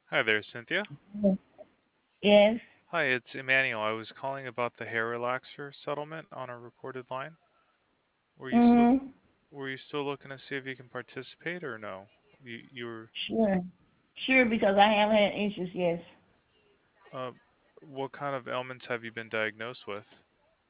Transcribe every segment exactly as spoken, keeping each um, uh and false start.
Hi there, Cynthia. Yes. Hi, it's Emmanuel. I was calling about the hair relaxer settlement on a recorded line. Were you still Mm-hmm. were you still looking to see if you can participate or no? You you were Sure. Sure, because I have had issues, yes. uh what kind of ailments have you been diagnosed with?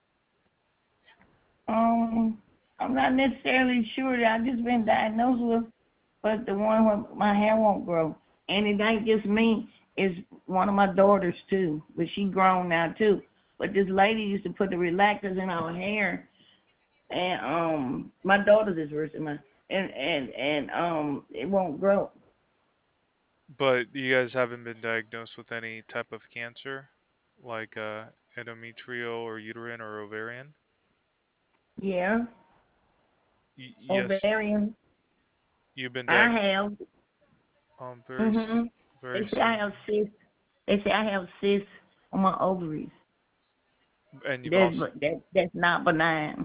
Um, I'm not necessarily sure that I've just been diagnosed with, but the one where my hair won't grow. And it ain't just me, it's one of my daughters too. But she grown now too. But this lady used to put the relaxers in our hair, and um my daughter's is worse than mine. And and and um it won't grow. But you guys haven't been diagnosed with any type of cancer, like uh endometrial or uterine or ovarian? Yeah. Y- yes, Ovarian. you've been I diagnosed. have. Um, very s- Mhm. They very say I soon, have cysts. They say I have cysts on my ovaries. and you've That's also that that's not benign.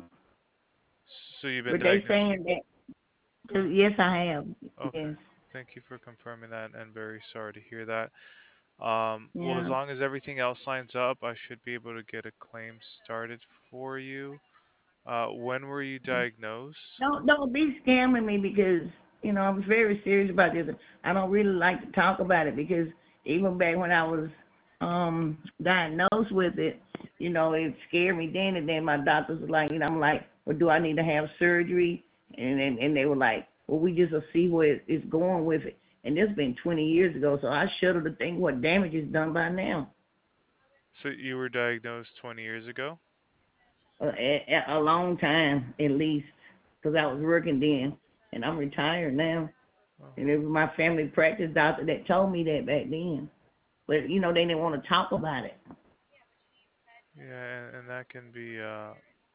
so you've been But they diagnosed. saying that Oh, yes, I have. okay. Yes. Thank you for confirming that, and very sorry to hear that. Um, well, as Yeah. long as everything else lines up, I should be able to get a claim started for you. Uh, when were you diagnosed? Don't don't be scamming me because you know I'm very serious about this. I don't really like to talk about it because even back when I was um diagnosed with it, you know, it scared me then. And then my doctors were like, you know, I'm like, well, do I need to have surgery? And and, and they were like, well, we just will see where it's going with it. And this been twenty years ago, so I shudder to think what damage is done by now. So you were diagnosed twenty years ago? A, a, a long time at least, because I was working then, and I'm retired now. Oh, And it was my family practice doctor that told me that back then. But you know, they didn't want to talk about it. yeah, and, and that can be uh,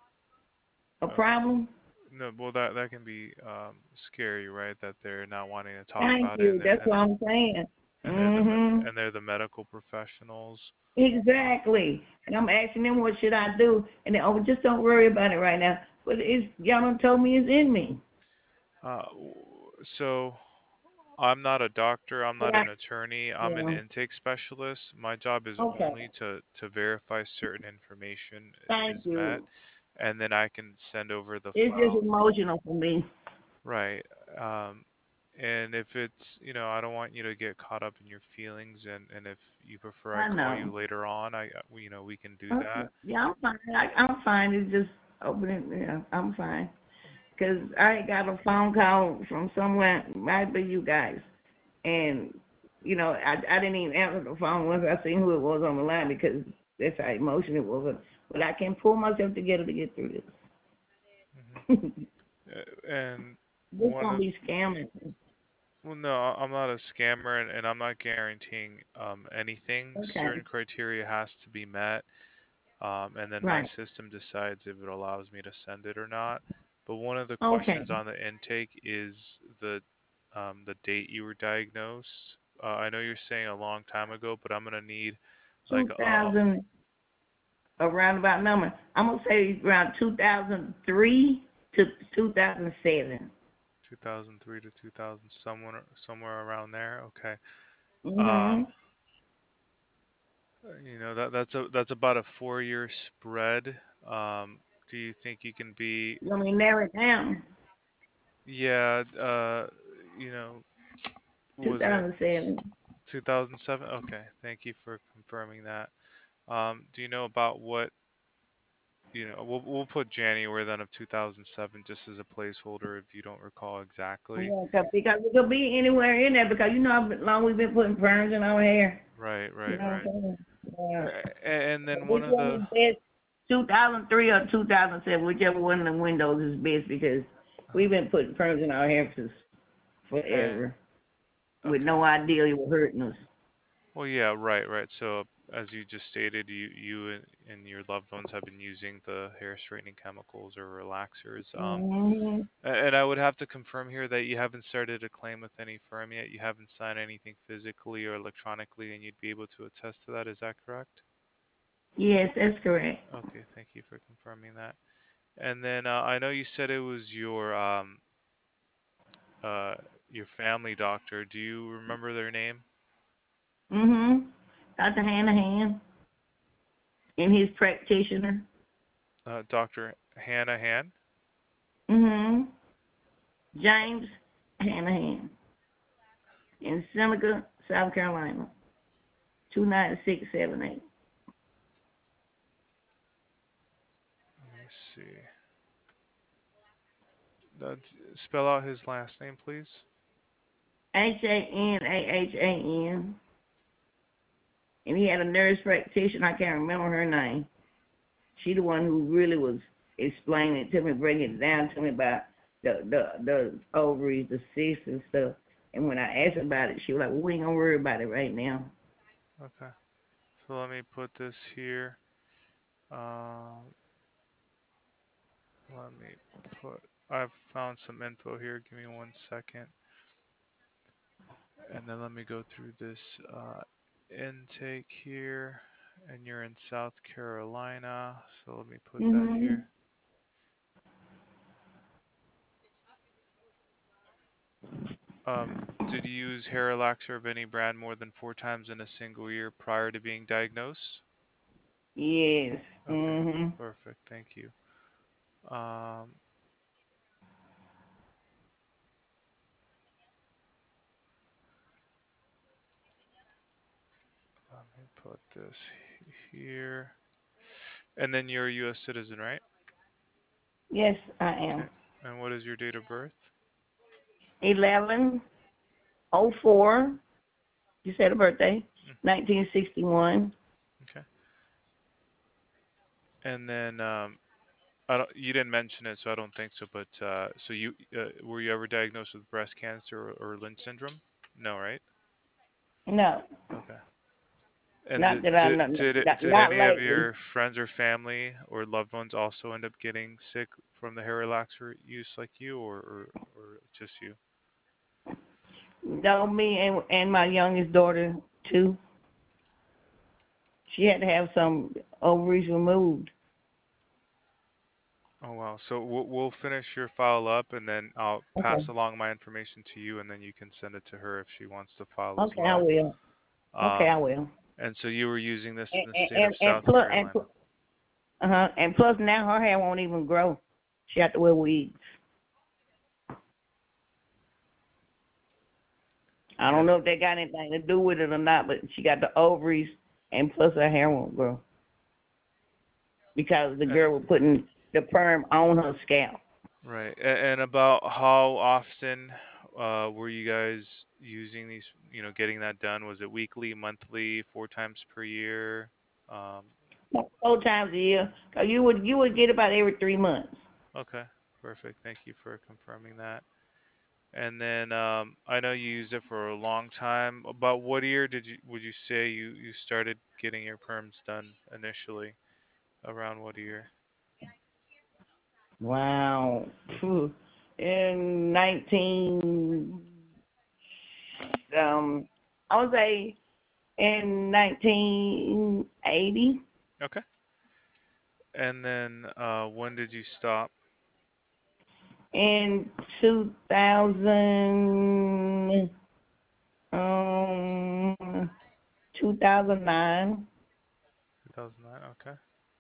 A uh, problem? no, well that that can be um, scary, right? That they're not wanting to talk Thank about it, you. and they're That's and what I'm saying. and they're the me- Mhm. and they're the medical professionals. Exactly. And I'm asking them what should I do, and they oh just don't worry about it right now. But it's y'all done told me it's in me. Uh, w- so I'm not a doctor, I'm But not I an attorney, I'm an yeah. intake specialist. My job is Okay. only to to verify certain information Thank is met, you. and then I can send over the It's just file. emotional for me. Right. Um, and if it's, you know, I don't want you to get caught up in your feelings, and and if you prefer I I call you know. later on, I, uh, you know, we can do Okay. that. Yeah, I'm fine. I, I'm fine. It's just opening. Yeah, I'm fine. Cause I got a phone call from somewhere, might be you guys, and you know I I didn't even answer the phone once I seen who it was on the line because that's how emotional it was. But I can pull myself together to get through Hmm. this. And This one gonna of be scamming. Well, no, I- I'm not a scammer, and, and I'm not guaranteeing um, anything. Okay. Certain criteria has to be met, um, and then my Right. system decides if it allows me to send it or not. But one of the Okay. questions on the intake is the um, the date you were diagnosed. Uh, I know you're saying a long time ago, but I'm gonna need like Two a, a thousand a roundabout number. I'm gonna say around two thousand three to two thousand seven. two thousand three to two thousand, somewhere somewhere around there. Okay. Um, Mhm. you know that that's a that's about a four year spread. Um, do you think you can be? Let me narrow it down. Yeah, uh, you know, was it two thousand seven. two thousand seven? Okay, thank you for confirming that. Um, do you know about what, you know, we'll we'll put January then of two thousand seven just as a placeholder if you don't recall exactly. Yeah, 'cause- because it could be anywhere in there because you know how long we've been putting perms in our hair. Right, You right, know what right. I'm saying? Yeah. A- And then one Which of one the is best? two thousand three or two thousand seven, whichever one of the windows is best because we've been putting perms in our hair since and forever with okay. no idea it was hurting us. Well, yeah, right, right. So, as you just stated, you you and, and your loved ones have been using the hair straightening chemicals or relaxers. Um, Hmm. a- and I would have to confirm here that you haven't started a claim with any firm yet. You haven't signed anything physically or electronically, and you'd be able to attest to that. Is that correct? Yes, that's correct. Okay, thank you for confirming that. And then uh, I know you said it was your um uh your family doctor. Do you remember their name? Mm-hmm. Doctor Hanahan and his practitioner. Uh, Doctor Hannah Han. Mm-hmm. James Hanahan in Seneca, South Carolina. Two nine six seven eight. Let me see. Uh, spell out his last name, please. H A N A H A N. And he had a nurse practitioner. I can't remember her name. She the one who really was explaining it to me, bringing it down to me about the the the ovaries, the cysts and stuff. And when I asked about it, she was like, well, "We ain't gonna worry about it right now." Okay. So let me put this here. Um, let me put. I've found some info here. Give me one second, and then let me go through this uh, intake here. And you're in South Carolina, so let me put that Mhm. here. Um, did you use hair relaxer of any brand more than four times in a single year prior to being diagnosed? Yes. Okay, Mhm. perfect. Thank you. Um, let me put this here. And then you're a U S citizen, right? Yes, I Okay. am. And what is your date of birth? Eleven oh four. You said a birthday. Mm, Nineteen sixty one. okay. And then um, I don't. You didn't mention it, so I don't think so. But uh, so you uh, were you ever diagnosed with breast cancer or, or Lynch syndrome? No, right? No, Okay. And not did, that I did know. did it, Not, did not any of lately. your friends or family or loved ones also end up getting sick from the hair relaxer use like you, or or, or just you? No, me and and my youngest daughter too. She had to have some ovaries removed. Oh wow. So we'll we'll finish your file up, and then I'll Okay. pass along my information to you, and then you can send it to her if she wants to file as Okay, I well. will. Okay, I Um, will. and so you were using this And in the and state of and, and South plus and Carolina. uh huh. And plus now her hair won't even grow. She have to wear wigs. I don't And know if that got anything to do with it or not, but she got the ovaries, and plus her hair won't grow because the and girl was putting the perm on her scalp. right. And, and about how often uh, were you guys using these? You know, getting that done? Was it weekly, monthly, four times per year? Um, Four times a year. 'Cause you would you would get about every three months. okay, perfect. Thank you for confirming that. And then um, I know you used it for a long time. About what year did you would you say you you started getting your perms done initially? Around what year? Wow. Phew. In nineteen, um, I would say in nineteen eighty, Okay. And then uh, when did you stop? in two thousand, um, two thousand nine. two thousand nine. Okay.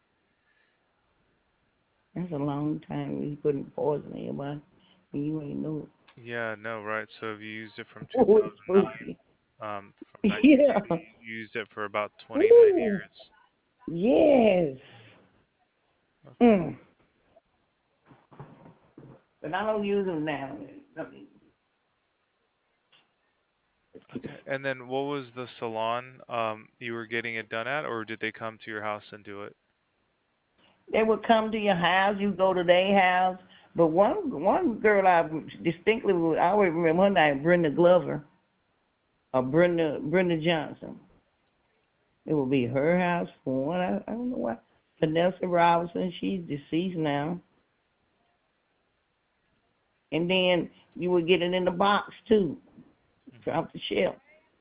That's a long time you putting poison in your body and you ain't know Yeah, no, right. So if you used it from it. Ooh, it's two thousand nine, spooky. um, from Yeah. nineteen eighty, you used it for about twenty-nine Ooh, years. yes. Okay. Mm. But I don't use them now. I mean, Okay. And then what was the salon um you were getting it done at, or did they come to your house and do it? they would come to your house, you go to their house. But one one girl I distinctly, I always remember her name, Brenda Glover, or Brenda Brenda Johnson. It would be her house for one. I, I don't know why. Vanessa Robinson, she's deceased now. And then you would get it in the box too, Hmm. off the shelf,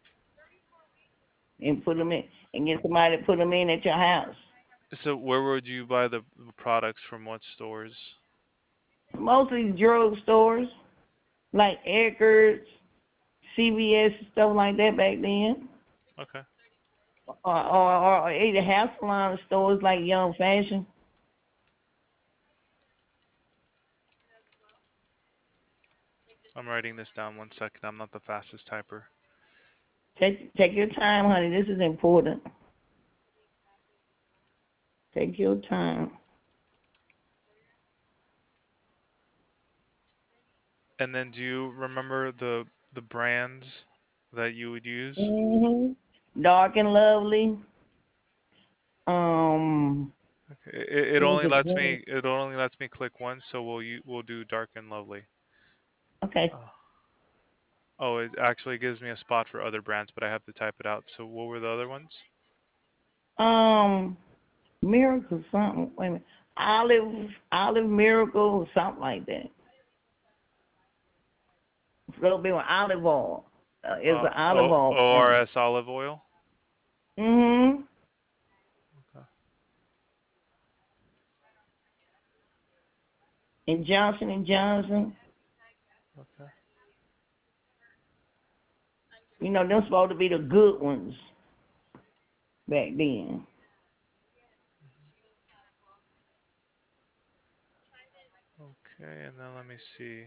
and put them in, and get somebody to put them in at your house. So where would you buy the products from? What stores? Mostly drug stores like Eckerd's, C V S, stuff like that back then. Okay. or or, or either hair salon stores like Young Fashion. I'm writing this down one second. I'm not the fastest typer. Take take your time, honey. This is important. Take your time. And then do you remember the the brands that you would use? Mhm. Dark and Lovely. Um, Okay. It, it what was only it? lets Green. me it only lets me click once, so we'll u- we'll do dark and lovely. Okay. Oh. Oh, it actually gives me a spot for other brands, but I have to type it out. So what were the other ones? Um, Miracle something. Wait a minute. Olive Olive Miracle something like that. A little bit of olive oil. Uh, it's Uh, an olive o- oil brand. ORS olive oil. Mhm. Okay. And Johnson and Johnson. Okay. You know, they're supposed to be the good ones back then. Okay, and then let me see.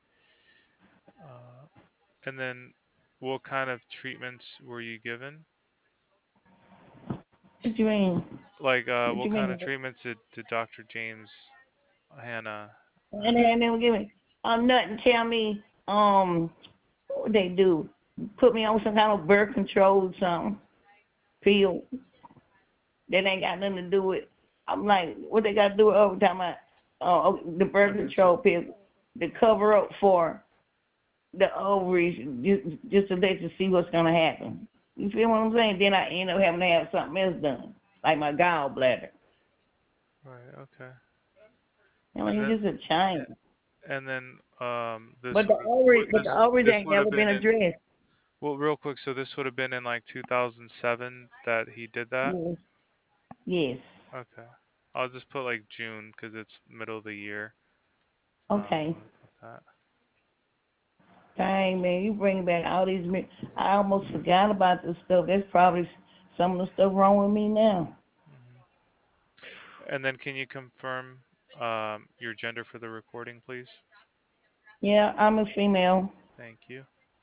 Uh, and then what kind of treatments were you given? What you mean? Like, uh, What you what kind of mean? treatments did, did doctor James Hanna? Uh, And then they will give me um nothing. Tell me um what would they do? Put me on some kind of birth control or something pill that ain't got nothing to do with. I'm like, what they got to do with overtime? I, uh, the birth okay, so control pill to cover up for the ovaries, just, just to let you see what's gonna happen. You feel what I'm saying? Then I end up having to have something else done, like my gallbladder. right, okay, I and mean, then just a change. and then um this But the would ovaries, would- but this the ovaries this ain't would have never been been in addressed. well, real quick. So this would have been in like two thousand seven that he did that. Yes. Yes. Okay, I'll just put like June because it's middle of the year. Um, Okay. let me put that. Dang, man, you bring back all these. me- I almost forgot about this stuff. That's probably some of the stuff wrong with me now. Hmm. And then can you confirm um, your gender for the recording, please? Yeah, I'm a female. Thank you.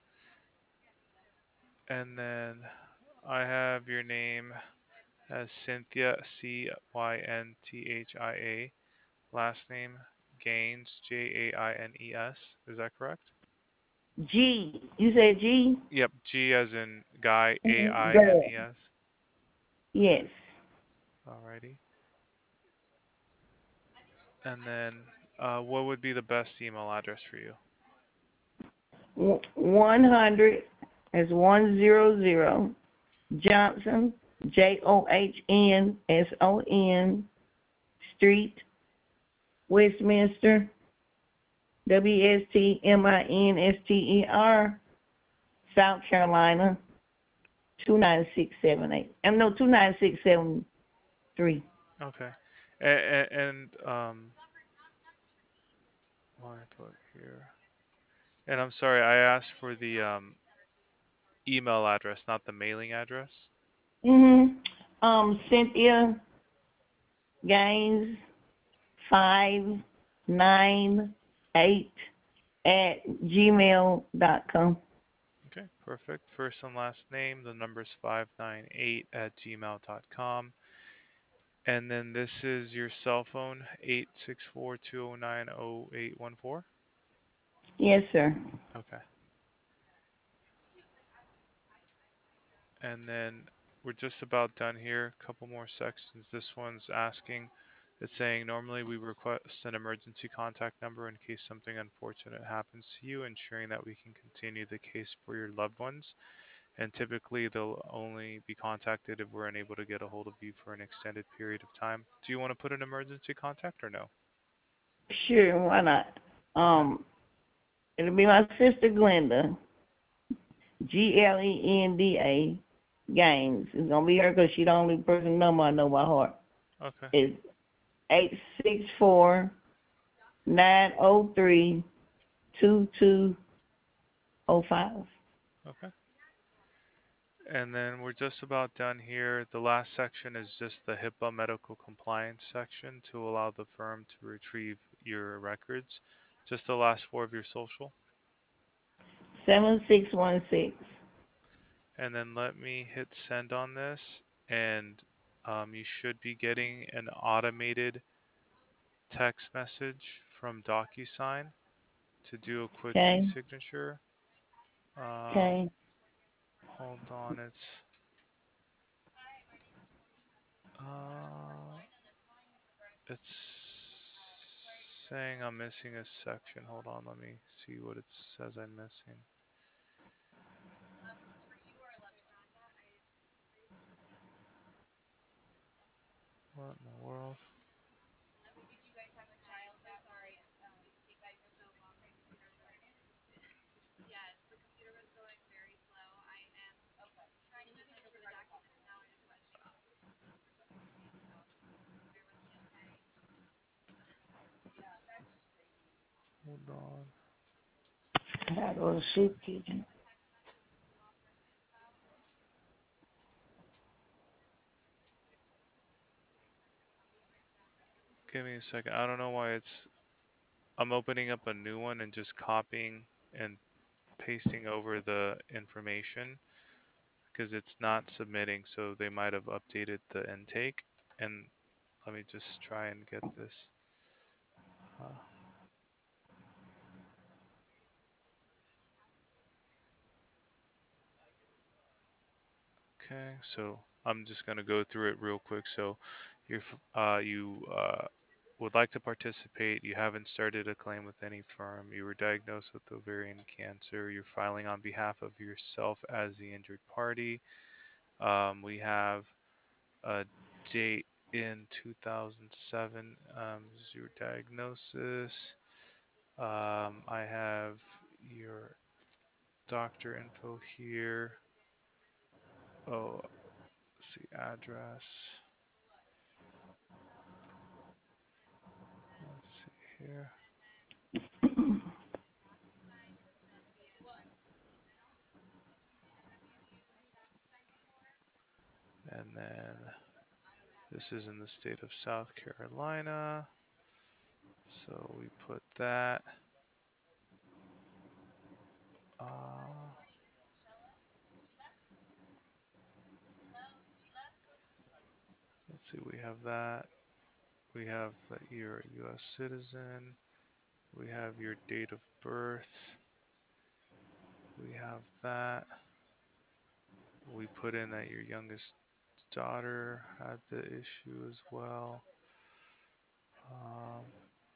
And then I have your name as Cynthia, C Y N T H I A. Last name Gaines, J A I N E S. Is that correct? G. You said G? Yep, G as in guy, A Mm-hmm. I N Girl. E S. Yes. Alrighty. And then uh, what would be the best email address for you? W- one hundred is one zero zero. Johnson, J O H N S O N, Street, Westminster, W S T M I N S T E R, South Carolina, two nine six seven eight. Um, no, two nine six seven three. Okay. And, and um, what do I put here? And I'm sorry, I asked for the um, email address, not the mailing address. Mm-hmm. Um, Cynthia Gaines, five nine eight at gmail dot com. Okay, perfect. First and last name, the number's five nine eight at gmail dot com. And then this is your cell phone, eight six four two zero nine zero eight one four. Yes, sir. Okay. And then we're just about done here. A couple more sections. This one's asking, it's saying normally we request an emergency contact number in case something unfortunate happens to you, ensuring that we can continue the case for your loved ones. And typically they'll only be contacted if we're unable to get a hold of you for an extended period of time. Do you want to put an emergency contact or no? Sure, why not? Okay. Um, it'll be my sister Glenda, G L E N D A, Gaines. It's gonna be her because she the only person number I know by heart. Okay. It's eight six four nine zero three two two zero five. Okay. And then we're just about done here. The last section is just the HIPAA medical compliance section to allow the firm to retrieve your records. Just the last four of your social. Seven six one six. And then let me hit send on this. And um, you should be getting an automated text message from DocuSign to do a quick Okay. e-signature. Um, Okay. hold on, it's uh, it's saying I'm missing a section. Hold on, let me see what it says I'm missing. What in the world? Hold on. I gotta go to soup kitchen. Give me a second. I don't know why it's. I'm opening up a new one and just copying and pasting over the information because it's not submitting. So they might have updated the intake. And let me just try and get this. Uh, okay, so I'm just gonna go through it real quick. So, you're f- uh, you uh, would like to participate. You haven't started a claim with any firm. You were diagnosed with ovarian cancer. You're filing on behalf of yourself as the injured party. Um, we have a date in two thousand seven um, is your diagnosis. Um, I have your doctor info here. Oh, let's see, address. Let's see here. And then this is in the state of South Carolina. So we put that. Uh, let's see, we have that. We have that you're a U S citizen. We have your date of birth. We have that. We put in that your youngest daughter had the issue as well. Um,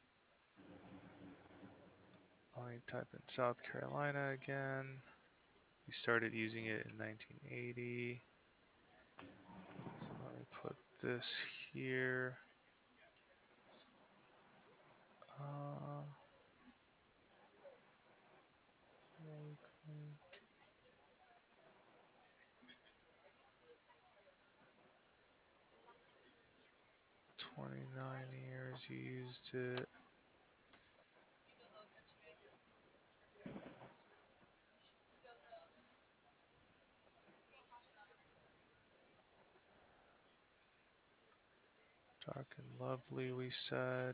let me type in South Carolina again. You started using it in nineteen eighty. So let me put this here. Uh, twenty-nine years you used it. Dark and lovely, we said.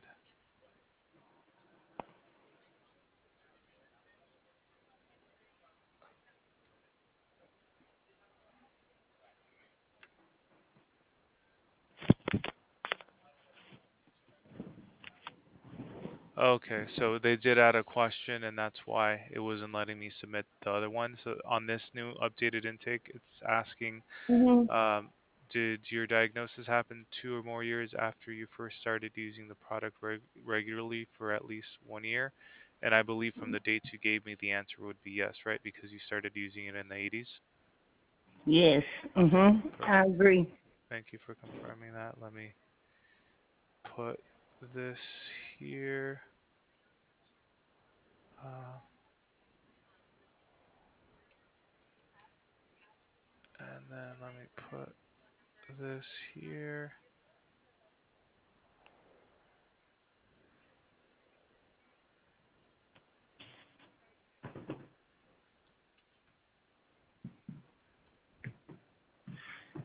Okay, so they did add a question, and that's why it wasn't letting me submit the other one. So on this new updated intake, it's asking, Mhm. um, did your diagnosis happen two or more years after you first started using the product reg regularly for at least one year? And I believe from the dates you gave me, the answer would be yes, right? Because you started using it in the eighties. Yes. Okay, Mhm. I perfect. agree. Thank you for confirming that. Let me put this here. Uh, and then let me put this here.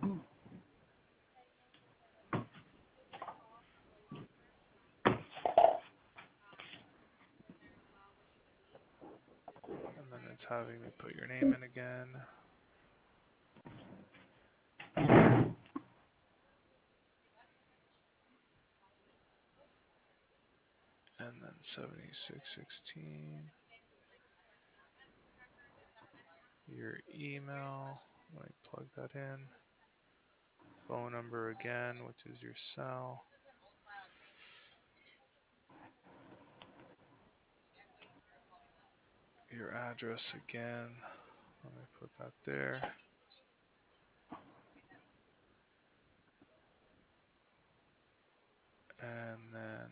And then it's having me put your name in again. And then seventy-six sixteen. Your email. Let me plug that in. Phone number again, which is your cell. Your address again. Let me put that there. And then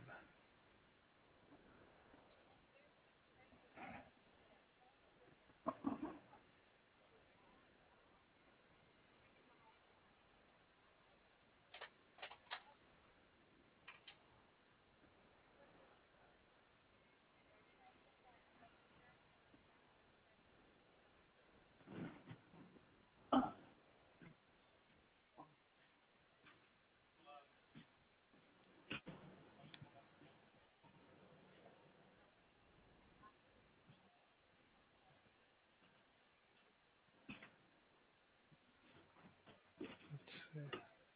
let's see.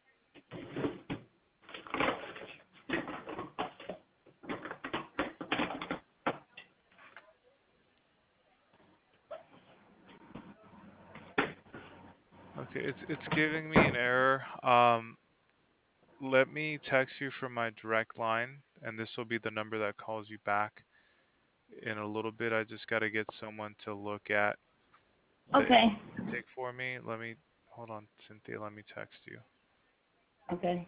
Okay, it's it's giving me an error. Um, let me text you from my direct line, and this will be the number that calls you back in a little bit. I just got to get someone to look at the Okay. intake for me. Let me hold on, Cynthia. Let me text you. Okay.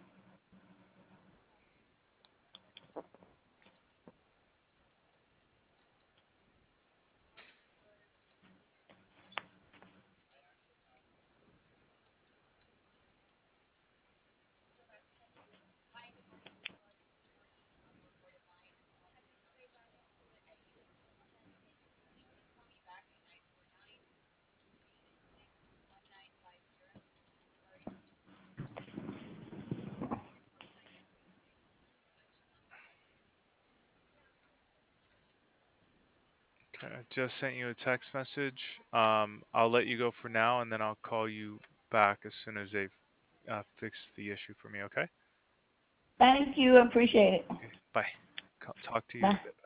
Okay, I just sent you a text message. Um, I'll let you go for now, and then I'll call you back as soon as they've uh, fixed the issue for me. Okay? Thank you. Appreciate it. Okay. Bye. Talk to you in a Bye. bit.